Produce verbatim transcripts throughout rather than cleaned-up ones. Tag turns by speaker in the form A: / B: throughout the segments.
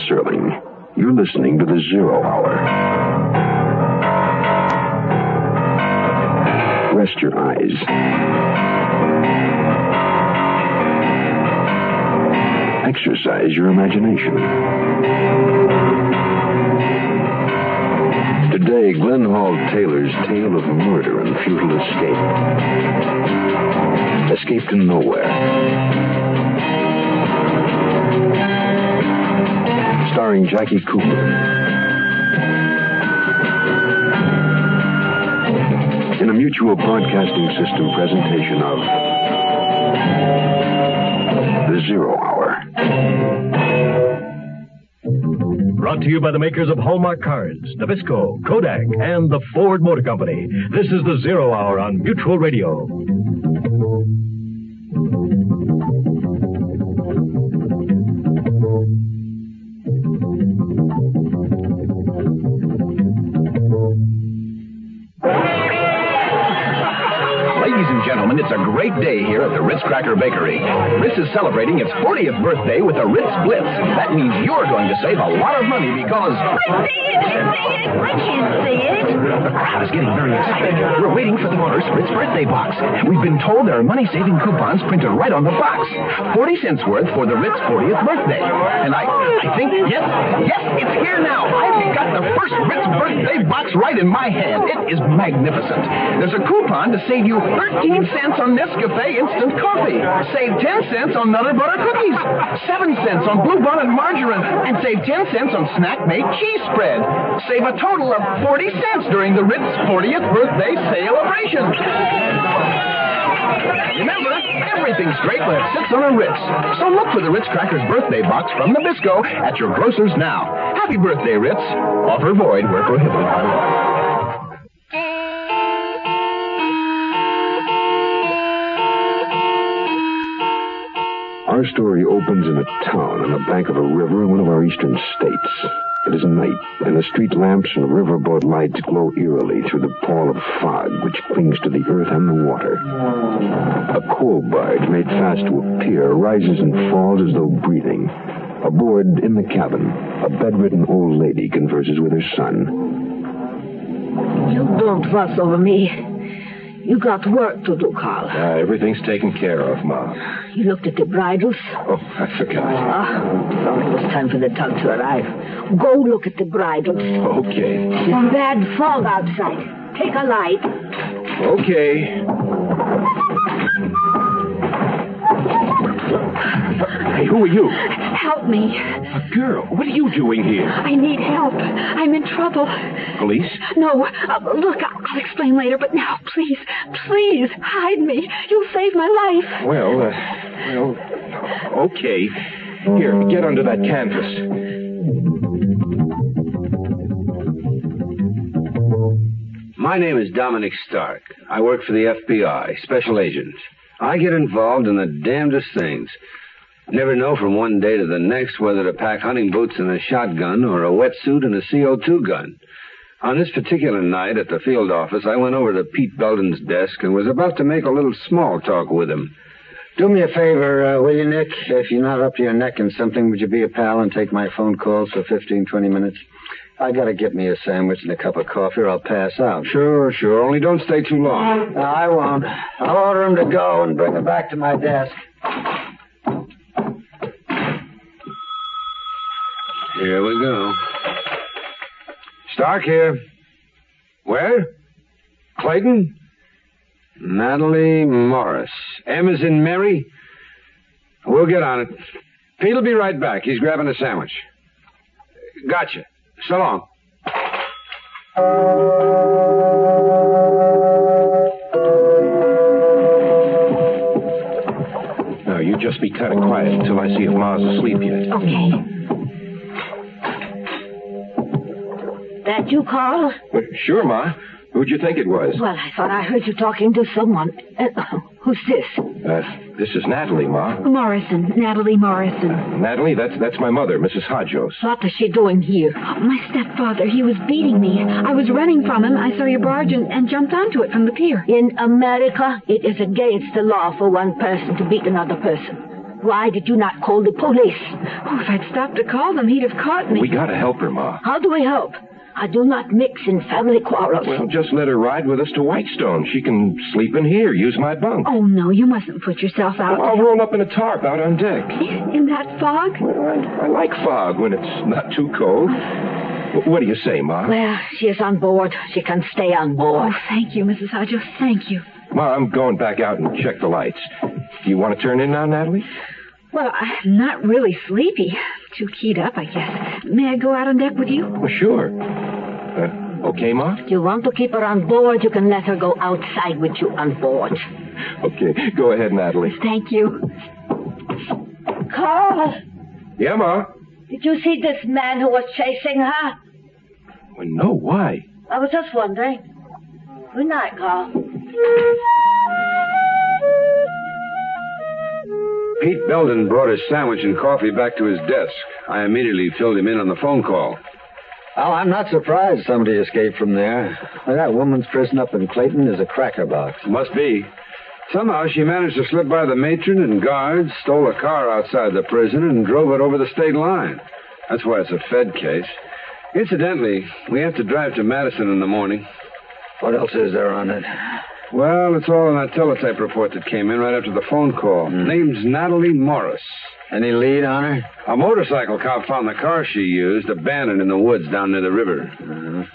A: Serling. You're listening to the Zero Hour. Rest your eyes. Exercise your imagination. Today, Glenn Hall Taylor's tale of murder and futile escape. Escape to nowhere. Starring Jackie Cooper. In a Mutual Broadcasting System presentation of The Zero Hour.
B: Brought to you by the makers of Hallmark cards, Nabisco, Kodak, and the Ford Motor Company. This is The Zero Hour on Mutual Radio.
C: It's a great day here at the Ritz Cracker Bakery. Ritz is celebrating its fortieth birthday with a Ritz Blitz. That means you're going to save a lot of money because...
D: I see it! I see it! I can't see it!
C: The crowd is getting very excited. We're waiting for the first Ritz birthday box. We've been told there are money-saving coupons printed right on the box. forty cents worth for the Ritz fortieth birthday. And I I think, yes, yes, it's here now. I've got the first Ritz birthday box right in my hand. It is magnificent. There's a coupon to save you thirteen cents on Nescafe instant coffee. Save ten cents on Nutter Butter cookies. seven cents on Blue Bonnet margarine. And save ten cents on Snack Made cheese spread. Save a total of forty cents during the Ritz fortieth birthday celebration. Remember, everything's great when it sits on a Ritz. So look for the Ritz Crackers birthday box from Nabisco at your grocer's now. Happy birthday, Ritz. Offer void where prohibited by law.
A: Our story opens in a town on the bank of a river in one of our eastern states. It is night, and the street lamps and riverboat lights glow eerily through the pall of fog which clings to the earth and the water. A coal barge made fast to a pier rises and falls as though breathing. Aboard, in the cabin, a bedridden old lady converses with her son.
E: You don't fuss over me. You got work to do, Carl.
F: Uh, everything's taken care of, Ma.
E: You looked at the bridles?
F: Oh, I forgot.
E: Ah, thought it was time for the tug to arrive. Go look at the bridles.
F: Okay.
E: It's bad fog outside. Take a light.
F: Okay. Hey, who are you?
E: Help me.
F: A girl. What are you doing here?
E: I need help. I'm in trouble.
F: Police?
E: No. Uh, look, I'll explain later, but now, please, please, hide me. You'll save my life.
F: Well, uh, well, okay. Here, get under that canvas.
G: My name is Dominic Stark. I work for the F B I, special agent. I get involved in the damnedest things. Never know from one day to the next whether to pack hunting boots and a shotgun or a wetsuit and a C O two gun. On this particular night at the field office, I went over to Pete Belden's desk and was about to make a little small talk with him.
H: Do me a favor, uh, will you, Nick? If you're not up to your neck in something, would you be a pal and take my phone calls for fifteen, twenty minutes? I gotta get me a sandwich and a cup of coffee or I'll pass out.
G: Sure, sure. Only don't stay too long.
H: No, I won't. I'll order him to go and bring him back to my desk.
G: Here we go. Stark here. Where? Clayton? Natalie Morris. M as in Mary? We'll get on it. Pete'll be right back. He's grabbing a sandwich. Gotcha. So long.
F: Now, you just be kind of quiet until I see if Ma's asleep yet.
E: Okay. That you, Carl?
F: Well, sure, Ma. Who'd you think it was?
E: Well, I thought I heard you talking to someone. Uh, who's this?
F: Uh, this is Natalie, Ma.
E: Morrison. Natalie Morrison.
F: Natalie, that's that's my mother, Missus Hodjos.
E: What was she doing here? My stepfather, he was beating me. I was running from him. I saw your barge and, and jumped onto it from the pier. In America, it is against the law for one person to beat another person.
D: Why did you not call the police?
E: Oh, if I'd stopped to call them, he'd have caught me.
F: We gotta help her, Ma.
D: How do we help? I do not mix in family quarrels.
F: Well, just let her ride with us to Whitestone. She can sleep in here, use my bunk.
E: Oh, no, you mustn't put yourself out.
F: I'll roll up in a tarp out on deck.
E: In that fog?
F: Well, I, I like fog when it's not too cold. What do you say, Ma?
D: Well, she is on board. She can stay on board.
E: Oh, thank you, Missus Hodges. Thank you.
F: Ma, I'm going back out and check the lights. Do you want to turn in now, Natalie?
E: Well, I'm not really sleepy. Too keyed up, I guess. May I go out on deck with you?
F: Well, sure. Uh, okay, Ma?
D: If you want to keep her on board, you can let her go outside with you on board.
F: Okay, go ahead, Natalie.
E: Thank you.
D: Carl!
F: Yeah, Ma?
D: Did you see this man who was chasing her?
F: Well, no, why?
D: I was just wondering. Good night, Carl.
G: Pete Belden brought his sandwich and coffee back to his desk. I immediately filled him in on the phone call.
H: Oh, I'm not surprised somebody escaped from there. That woman's prison up in Clayton is a cracker box.
G: Must be. Somehow she managed to slip by the matron and guards, stole a car outside the prison, and drove it over the state line. That's why it's a Fed case. Incidentally, we have to drive to Madison in the morning.
H: What else is there on it?
G: Well, it's all in that teletype report that came in right after the phone call.
H: Mm.
G: Name's Natalie Morris.
H: Any lead on her?
G: A motorcycle cop found the car she used abandoned in the woods down near the river.
H: Uh-huh.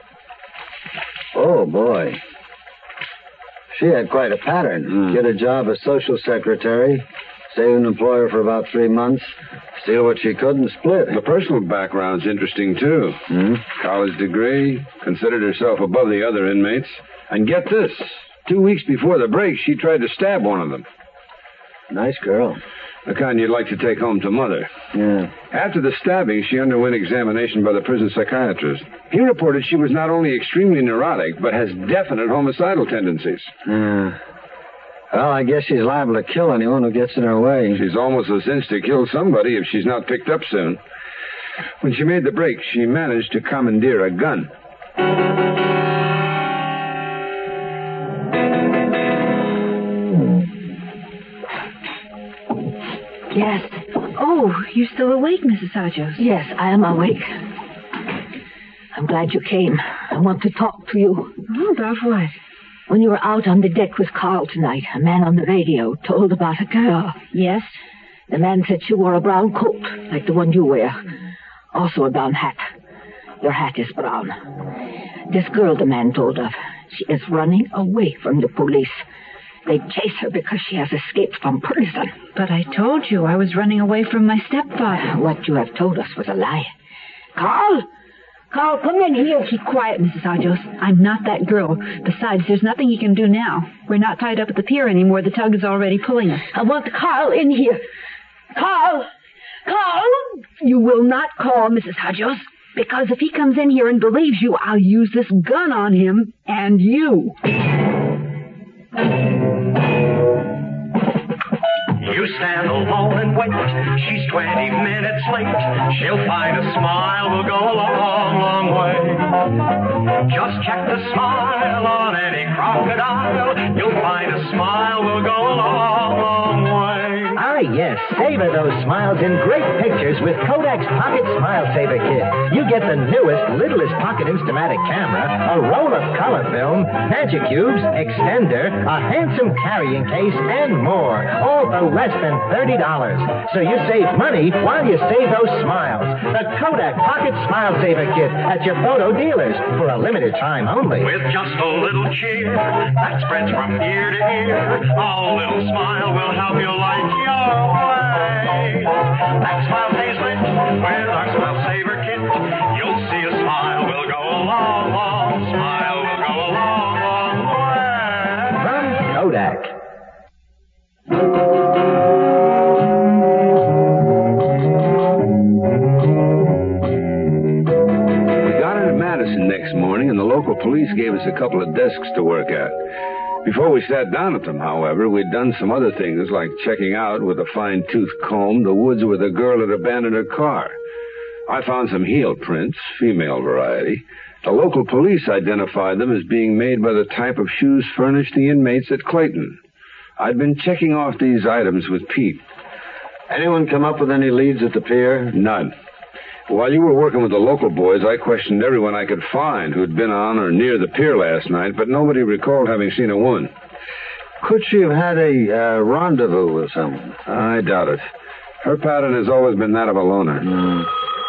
H: Oh, boy. She had quite a pattern.
G: Mm.
H: Get a job as social secretary, save an employer for about three months, steal what she could and split.
G: The personal background's interesting, too.
H: Mm.
G: College degree, considered herself above the other inmates. And get this, two weeks before the break, she tried to stab one of them.
H: Nice girl.
G: The kind you'd like to take home to Mother.
H: Yeah.
G: After the stabbing, she underwent examination by the prison psychiatrist. He reported she was not only extremely neurotic, but has definite homicidal tendencies.
H: Yeah. Well, I guess she's liable to kill anyone who gets in her way.
G: She's almost a cinch to kill somebody if she's not picked up soon. When she made the break, she managed to commandeer a gun.
E: Yes. Oh, you're still awake, Missus Hodges.
D: Yes, I am awake. I'm glad you came. I want to talk to you.
E: Oh, about what?
D: When you were out on the deck with Carl tonight, a man on the radio told about a girl.
E: Yes?
D: The man said she wore a brown coat, like the one you wear. Also a brown hat. Your hat is brown. This girl the man told of, she is running away from the police. They chase her because she has escaped from prison.
E: But I told you I was running away from my stepfather.
D: What you have told us was a lie. Carl! Carl, come in here.
E: Keep quiet, Missus Hodges. I'm not that girl. Besides, there's nothing you can do now. We're not tied up at the pier anymore. The tug is already pulling us.
D: I want Carl in here. Carl! Carl!
E: You will not call, Missus Hodges. Because if he comes in here and believes you, I'll use this gun on him and you.
I: You stand alone and wait. She's twenty minutes late. She'll find a smile will go a long, long way. Just check the smile on any crocodile. You'll find a smile will go a long, long way.
J: Ah, yes. Savor those smiles in great pictures with Kodak's Pocket Smile Saver Kit. You get the newest, littlest pocket Instamatic camera, a roll of color film, magic cubes, extender, a handsome carrying case, and more. All for less than thirty dollars. So you save money while you save those smiles. The Kodak Pocket Smile Saver Kit at your photo dealers for a limited time only.
I: With just a little cheer that spreads from ear to ear, a little smile will help you like your way. That smile pays rent with our Smile Saver Kit. You'll see a smile will go a long, long, smile will go a long, long way.
J: From Kodak.
G: We got into Madison next morning, and the local police gave us a couple of desks to work at. Before we sat down at them, however, we'd done some other things, like checking out with a fine-tooth comb the woods where the girl had abandoned her car. I found some heel prints, female variety. The local police identified them as being made by the type of shoes furnished the inmates at Clayton. I'd been checking off these items with Pete.
H: Anyone come up with any leads at the pier?
G: None. While you were working with the local boys, I questioned everyone I could find who'd been on or near the pier last night, but nobody recalled having seen a woman.
H: Could she have had a uh, rendezvous with someone?
G: I doubt it. Her pattern has always been that of a loner.
H: Mm.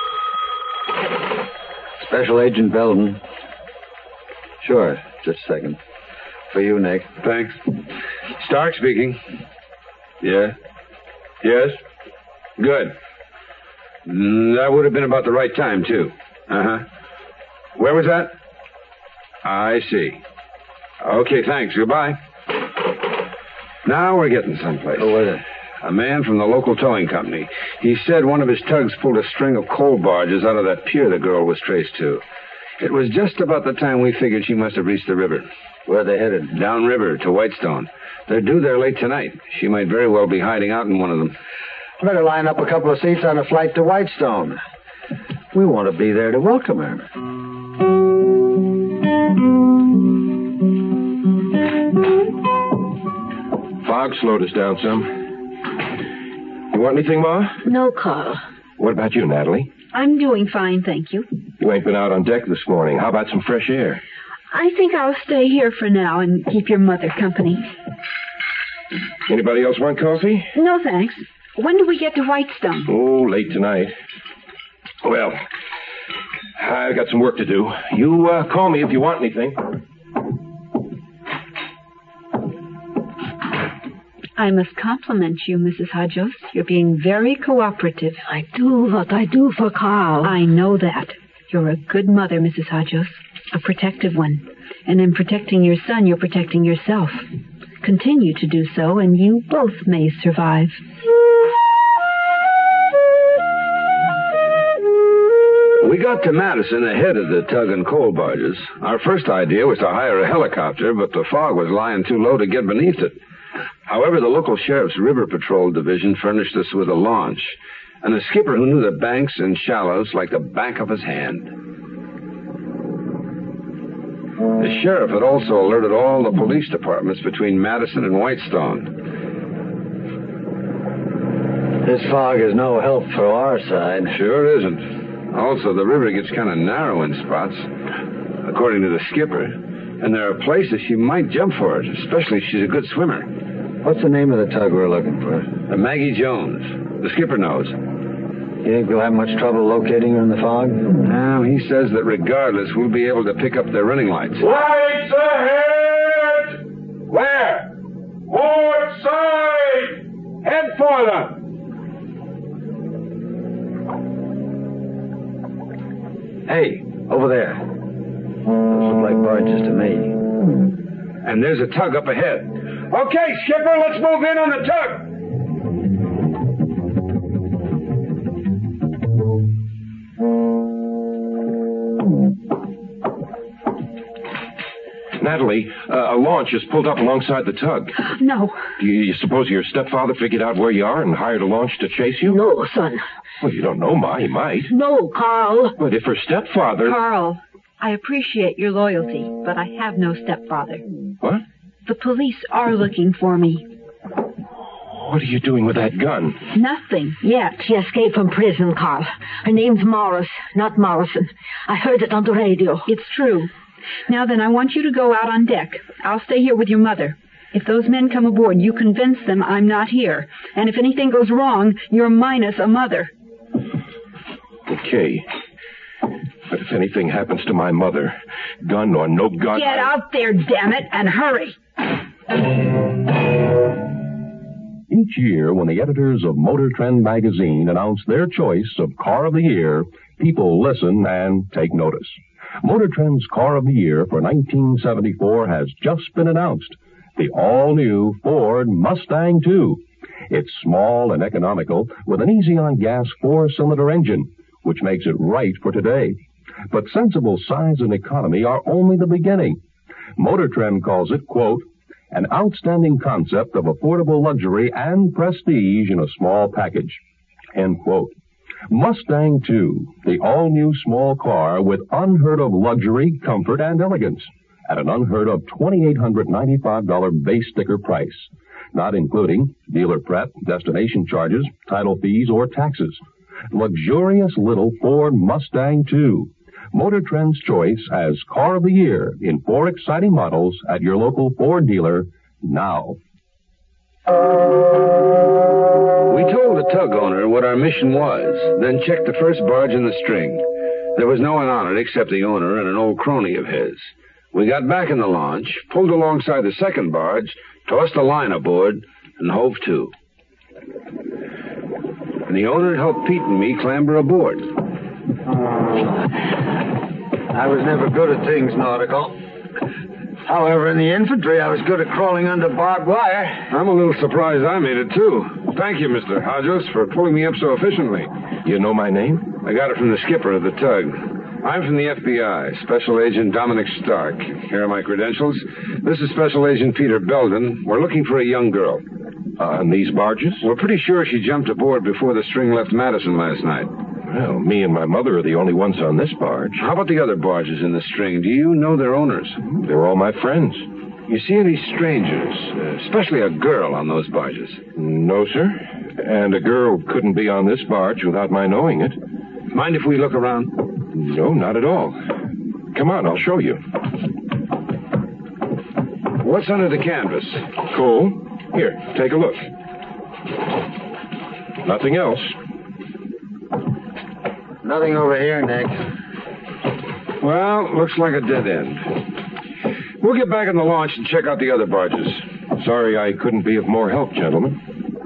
H: Special Agent Belden. Sure, just a second. For you, Nick.
G: Thanks. Stark speaking. Yeah? Yes? Good. Mm, that would have been about the right time, too. Uh-huh. Where was that? I see. Okay, thanks. Goodbye. Now we're getting someplace.
H: Who was it?
G: A man from the local towing company. He said one of his tugs pulled a string of coal barges out of that pier the girl was traced to. It was just about the time we figured she must have reached the river.
H: Where are they headed?
G: Downriver to Whitestone. They're due there late tonight. She might very well be hiding out in one of them.
H: Better line up a couple of seats on a flight to Whitestone. We want to be there to welcome her.
F: Fog slowed us down some. You want anything, Ma?
D: No, Carl.
F: What about you, Natalie?
E: I'm doing fine, thank you.
F: You ain't been out on deck this morning. How about some fresh air?
E: I think I'll stay here for now and keep your mother company.
F: Anybody else want coffee?
E: No, thanks. When do we get to Whitestone?
F: Oh, late tonight. Well, I've got some work to do. You uh, call me if you want anything.
E: I must compliment you, Missus Hodges. You're being very cooperative.
D: I do what I do for Carl.
E: I know that. You're a good mother, Missus Hodges. A protective one. And in protecting your son, you're protecting yourself. Continue to do so, and you both may survive.
G: We got to Madison ahead of the tug and coal barges. Our first idea was to hire a helicopter, but the fog was lying too low to get beneath it. However, the local sheriff's river patrol division furnished us with a launch, and a skipper who knew the banks and shallows like the back of his hand. The sheriff had also alerted all the police departments between Madison and Whitestone.
H: This fog is no help for our side.
G: Sure isn't. Also, the river gets kind of narrow in spots, according to the skipper. And there are places she might jump for it, especially if she's a good swimmer.
H: What's the name of the tug we're looking for?
G: Uh, Maggie Jones. The skipper knows.
H: You think we'll have much trouble locating her in the fog?
G: Now, he says that regardless, we'll be able to pick up their running lights.
I: Lights ahead! Where? Port side! Head for them!
H: Hey, over there. Those look like barges to me.
G: And there's a tug up ahead.
I: Okay, skipper, let's move in on the tug.
F: Natalie, uh, a launch is pulled up alongside the tug.
E: No.
F: Do you, you suppose your stepfather figured out where you are and hired a launch to chase you?
D: No, son.
F: Well, you don't know, Ma. He might.
D: No, Carl.
F: But if her stepfather...
E: Carl, I appreciate your loyalty, but I have no stepfather.
F: What?
E: The police are looking for me.
F: What are you doing with that gun?
E: Nothing yet.
D: She escaped from prison, Carl. Her name's Morris, not Morrison. I heard it on the radio.
E: It's true. Now then, I want you to go out on deck. I'll stay here with your mother. If those men come aboard, you convince them I'm not here. And if anything goes wrong, you're minus a mother.
F: Okay. But if anything happens to my mother, gun or no gun...
E: Get
F: I...
E: out there, damn it, and hurry!
B: Each year, when the editors of Motor Trend magazine announce their choice of Car of the Year, people listen and take notice. Motor Trend's Car of the Year for nineteen seventy-four has just been announced. The all-new Ford Mustang two. It's small and economical with an easy-on-gas four-cylinder engine, which makes it right for today. But sensible size and economy are only the beginning. Motor Trend calls it, quote, an outstanding concept of affordable luxury and prestige in a small package, end quote. Mustang two, the all-new small car with unheard-of luxury, comfort, and elegance at an unheard-of two thousand eight hundred ninety-five dollars base sticker price. not including dealer prep, destination charges, title fees, or taxes. Luxurious little Ford Mustang, too. Motor Trend's choice as Car of the Year in four exciting models at your local Ford dealer now.
G: We told the tug owner what our mission was, then checked the first barge in the string. There was no one on it except the owner and an old crony of his. We got back in the launch, pulled alongside the second barge, tossed the line aboard, and hove to. And the owner helped Pete and me clamber aboard.
H: I was never good at things nautical. However, in the infantry, I was good at crawling under barbed wire.
F: I'm a little surprised I made it, too. Thank you, Mister Hodges, for pulling me up so efficiently.
B: You know my name?
F: I got it from the skipper of the tug. I'm from the F B I, Special Agent Dominic Stark. Here are my credentials. This is Special Agent Peter Belden. We're looking for a young girl.
B: Uh, on these barges?
F: We're pretty sure she jumped aboard before the string left Madison last night.
B: Well, me and my mother are the only ones on this barge.
F: How about the other barges in the string? Do you know their owners?
B: They're all my friends.
F: You see any strangers, uh, especially a girl, on those barges?
B: No, sir. And a girl couldn't be on this barge without my knowing it.
F: Mind if we look around?
B: No, not at all. Come on, I'll show you.
F: What's under the canvas?
B: Coal. Here, take a look. Nothing else.
H: Nothing over here, Nick.
F: Well, looks like a dead end. We'll get back in the launch and check out the other barges.
B: Sorry I couldn't be of more help, gentlemen.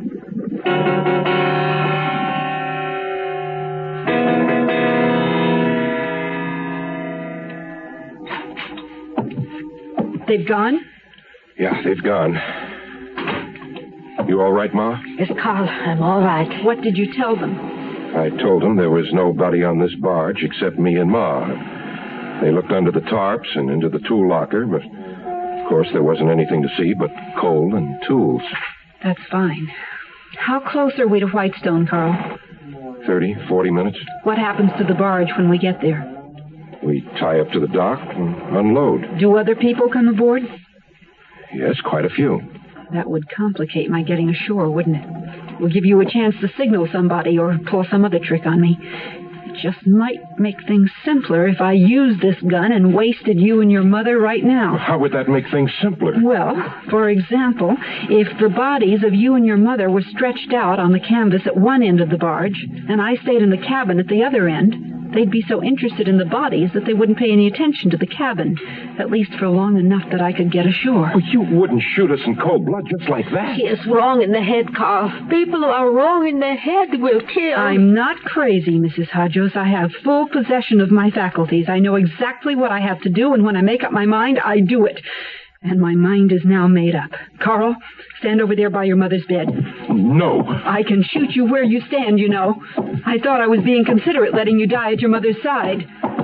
E: They've gone?
B: Yeah, they've gone. You all right, Ma?
D: Yes, Carl, I'm all right.
E: What did you tell them?
B: I told them there was nobody on this barge except me and Ma. They looked under the tarps and into the tool locker, but of course there wasn't anything to see but coal and tools.
E: That's fine. How close are we to Whitestone, Carl?
B: Thirty, forty minutes.
E: What happens to the barge when we get there?
B: We tie up to the dock and unload.
E: Do other people come aboard?
B: Yes, quite a few.
E: That would complicate my getting ashore, wouldn't it? It would give you a chance to signal somebody or pull some other trick on me. It just might make things simpler if I used this gun and wasted you and your mother right now.
B: How would that make things simpler?
E: Well, for example, if the bodies of you and your mother were stretched out on the canvas at one end of the barge, and I stayed in the cabin at the other end, they'd be so interested in the bodies that they wouldn't pay any attention to the cabin, at least for long enough that I could get ashore.
B: Well, you wouldn't shoot us in cold blood just like that.
D: He is wrong in the head, Carl. People who are wrong in the head will kill.
E: I'm not crazy, Missus Hodges. I have full possession of my faculties. I know exactly what I have to do, and when I make up my mind, I do it. And my mind is now made up. Carl, stand over there by your mother's bed.
B: No.
E: I can shoot you where you stand, you know. I thought I was being considerate letting you die at your mother's side.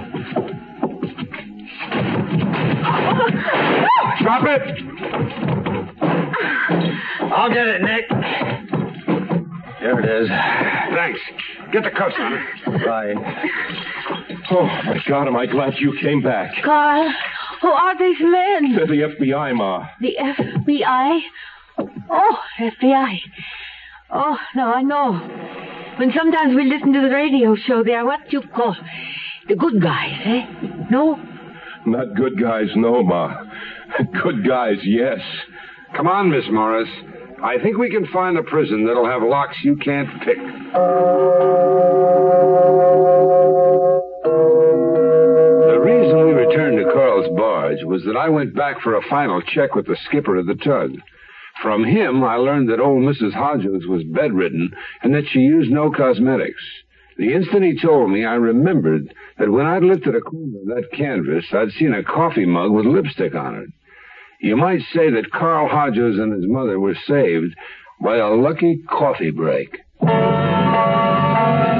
F: Stop it!
H: I'll get it, Nick. There it is.
F: Thanks. Get the cuffs on it.
H: Bye.
B: Oh, my God, am I glad you came back.
D: Carl, who are these men?
B: They're the F B I, Ma.
D: The F B I? Oh, F B I. Oh, no, I know. When sometimes we listen to the radio show, they are what you call the good guys, eh? No?
B: Not good guys, no, Ma. Good guys, yes.
F: Come on, Miss Morris. I think we can find a prison that'll have locks you can't pick. The reason we returned to Carl's barge was that I went back for a final check with the skipper of the tug. From him, I learned that old Missus Hodges was bedridden and that she used no cosmetics. The instant he told me, I remembered that when I'd lifted a corner of that canvas, I'd seen a coffee mug with lipstick on it. You might say that Carl Hodges and his mother were saved by a lucky coffee break.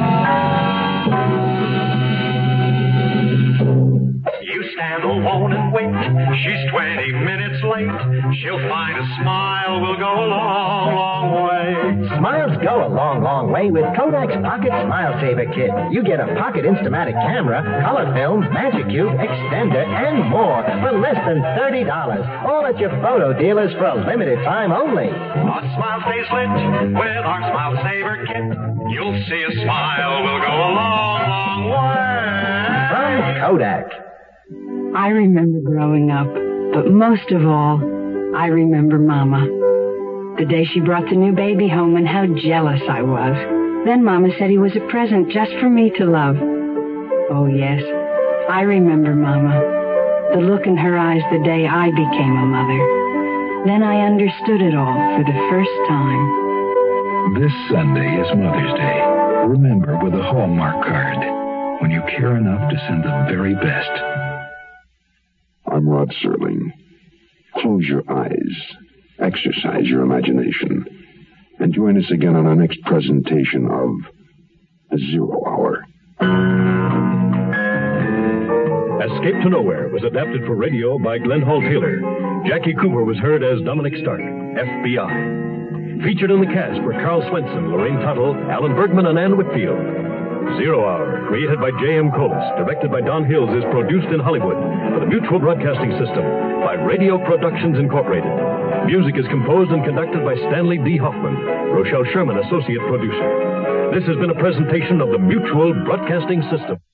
I: You stand alone and wait. She's twenty minutes late. She'll find a smile will go a long, long way.
J: Smiles go a long, long way with Kodak's Pocket Smile Saver Kit. You get a Pocket Instamatic camera, color film, Magic Cube, extender, and more for less than thirty dollars. All at your photo dealers for a limited time only.
I: Our smile stays lit with our Smile Saver Kit. You'll see a smile will go a long, long way.
J: From Kodak.
K: I remember growing up, but most of all, I remember Mama. The day she brought the new baby home and how jealous I was. Then Mama said he was a present just for me to love. Oh, yes, I remember Mama. The look in her eyes the day I became a mother. Then I understood it all for the first time.
L: This Sunday is Mother's Day. Remember with a Hallmark card, when you care enough to send the very best.
A: I'm Rod Serling. Close your eyes, exercise your imagination, and join us again on our next presentation of The Zero Hour.
B: Escape to Nowhere was adapted for radio by Glenn Hall Taylor. Jackie Cooper was heard as Dominic Stark, F B I. Featured in the cast were Carl Swenson, Lorraine Tuttle, Alan Bergman, and Ann Whitfield. Zero Hour, created by J M Colas, directed by Don Hills, is produced in Hollywood for the Mutual Broadcasting System by Radio Productions Incorporated. Music is composed and conducted by Stanley D. Hoffman, Rochelle Sherman, associate producer. This has been a presentation of the Mutual Broadcasting System.